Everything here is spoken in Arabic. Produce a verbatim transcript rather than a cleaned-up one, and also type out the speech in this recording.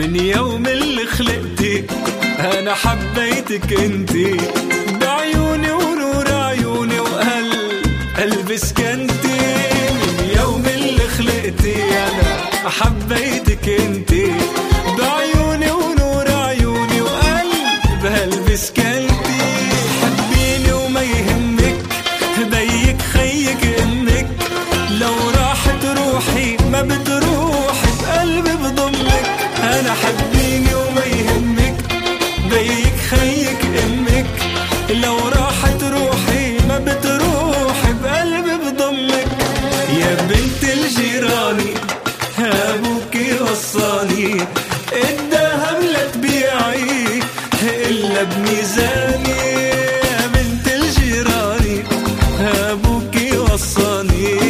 يوم اللي خلقتي انا حبيتك انتي، بعيوني ونور عيوني وقلب قلبي سكنتي. من يوم اللي خلقتي انا حبيتك انتي، بعيوني ونور عيوني وقلب قلبي سكنتي. حبيني وما يهمك بيك خيك امك، لو راحت روحي ما بتروحي بقلبي بضمك. انا حبيني وما يهمك بيك خيك امك، لو راحت روحي ما بتروحي بقلبي بضمك. يا بنت الجيراني ابوكي وصاني، الذهب لا تبيعي الا بميزاني. يا بنت الجيراني ابوكي وصاني،